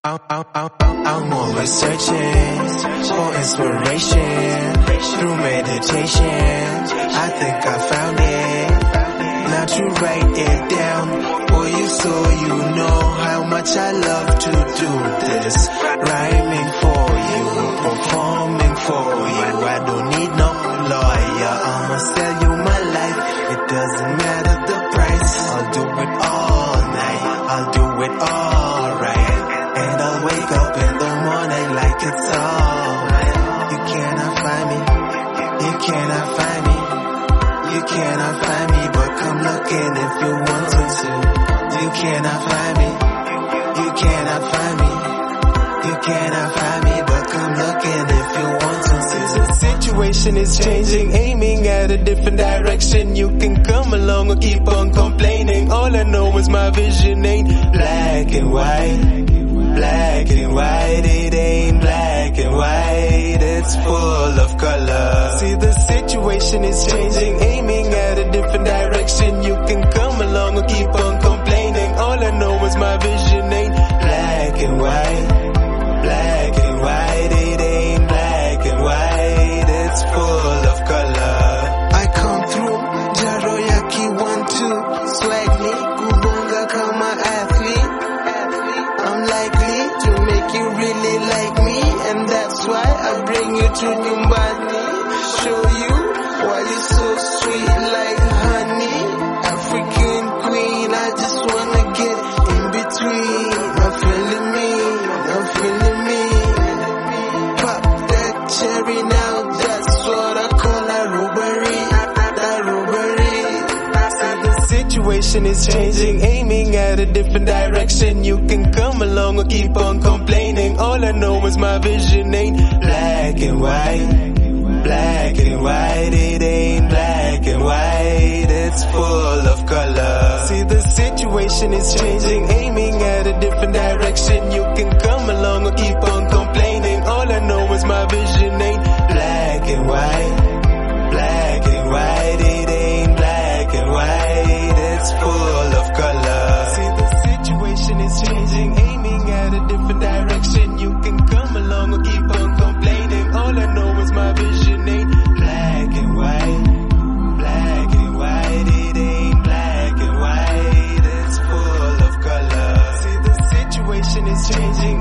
I'm always searching for inspiration through meditation. I think I found it. Now to write it down for you so you know how much I love to do this. Rhyming for you, performing for you. I don't need no lawyer. I'ma sell you my life. It doesn't matter the price. I'll do it all night. I'll do it all right. And I'll wake up in the morning like it's alright. You cannot find me. You cannot find me. You cannot find me, but come looking if you want to. You cannot find me. You cannot find me. You cannot find me, but come looking if you want to. The situation is changing, aiming at a different direction. You can come along or keep on complaining. All I know is my vision ain't black and white. Black and white, it ain't black and white, it's full of color. See, the situation is changing, aiming at a different direction. You can come along or keep on complaining. All I know is my vision ain't black and white. Black and white, it ain't black and white, it's full of color. I come through, Jaroyaki 1-2, swag me, kubonga kama athlete. I'm likely to make you really like me, and that's why I bring you to Nyumbani. Show you why you're so sweet like honey. African queen, I just wanna get in between. I'm feeling me, I'm feeling me. Pop that cherry now, that's what I call a robbery. That robbery. See, the situation is changing, aiming at a different direction. You can come along or keep on complaining. All I know is my vision ain't black and white. Black and white, it ain't black and white, it's full of color. See, the situation is changing, aiming at a different direction. You can come along or keep on complaining. All I know is my vision ain't black and white. Black and white, it ain't black and white, it's full of color. See, the situation is changing, aiming at a different direction. You can come along or keep on complaining. All I know is my vision ain't black and white. Black and white, it ain't black and white, it's full of color. See, the situation is changing,